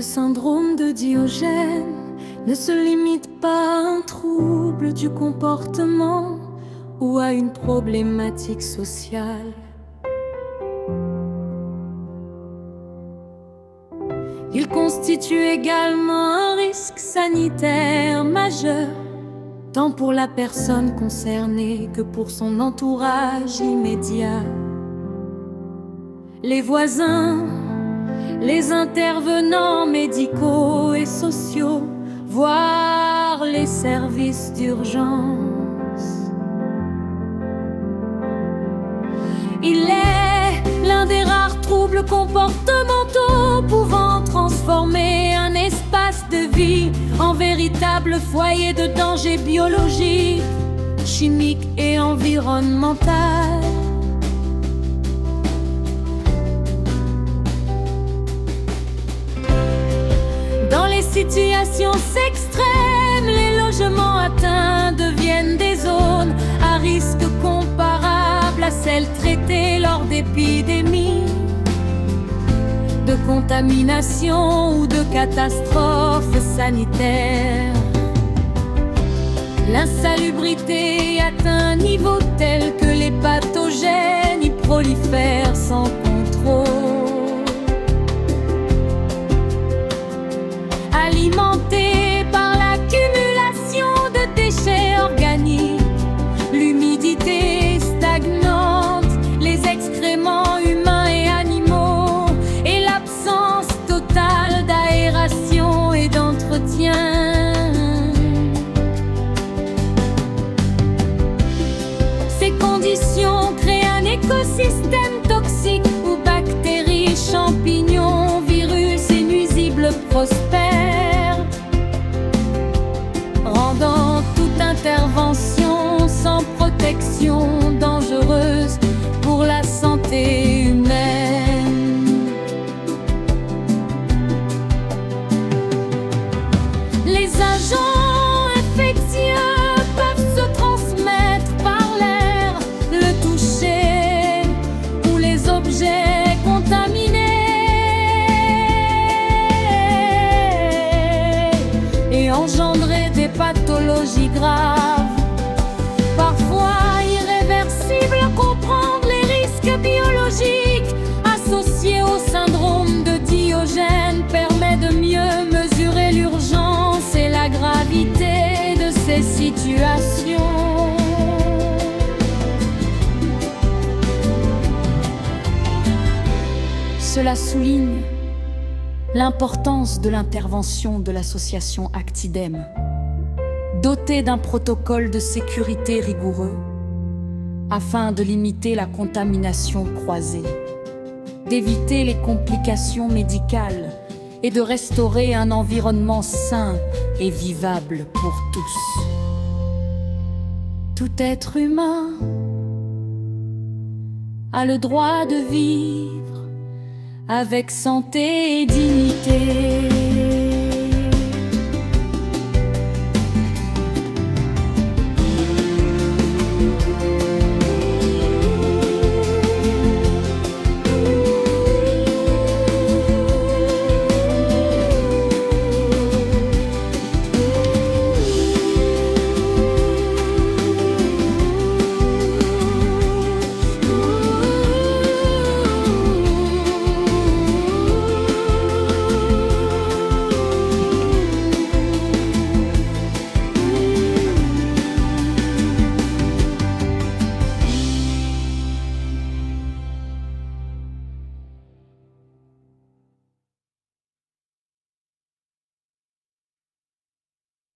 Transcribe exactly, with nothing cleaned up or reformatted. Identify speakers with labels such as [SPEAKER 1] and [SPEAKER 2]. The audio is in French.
[SPEAKER 1] syndrome de Diogène ne se limite pas à un trouble du comportement ou à une problématique sociale. Il constitue également un risque sanitaire majeur, tant pour la personne concernée que pour son entourage immédiat. Les voisins, les intervenants médicaux et sociaux, voire les services d'urgence. Il est l'un des rares troubles comportementaux pouvant transformer un espace de vie en véritable foyer de danger biologique, chimique et environnemental. Dans les situations extrêmes, les logements atteints deviennent des zones à risque comparable à celles traitées lors d'épidémies, de contamination ou de catastrophes sanitaires. L'insalubrité atteint un niveau tel que les pathogènes y prolifèrent sans contrôle. Alimentés par l'accumulation de déchets organiques, l'humidité stagnante, les excréments humains et animaux et l'absence totale d'aération et d'entretien. Ces conditions créent un écosystème toxique où bactéries, champignons, virus et nuisibles prospèrent, rendant toute intervention sans protection dangereuse pour la santé humaine. Les agents infectieux peuvent se transmettre par l'air, le toucher ou les objets contaminés et engendrer des pathologies graves, parfois irréversibles. Comprendre les risques biologiques associés au syndrome de Diogène permet de mieux mesurer l'urgence et la gravité de ces situations. Cela souligne l'importance de l'intervention de l'association Actidem, dotée d'un protocole de sécurité rigoureux afin de limiter la contamination croisée, d'éviter les complications médicales et de restaurer un environnement sain et vivable pour tous. Tout être humain a le droit de vivre avec santé et dignité.